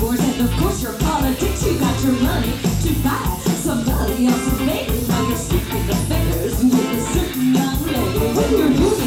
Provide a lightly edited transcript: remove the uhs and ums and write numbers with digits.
yours, and of course your politics. You got your money to buy somebody else's baby. Now you're sticking the fingers with a certain young lady. When you're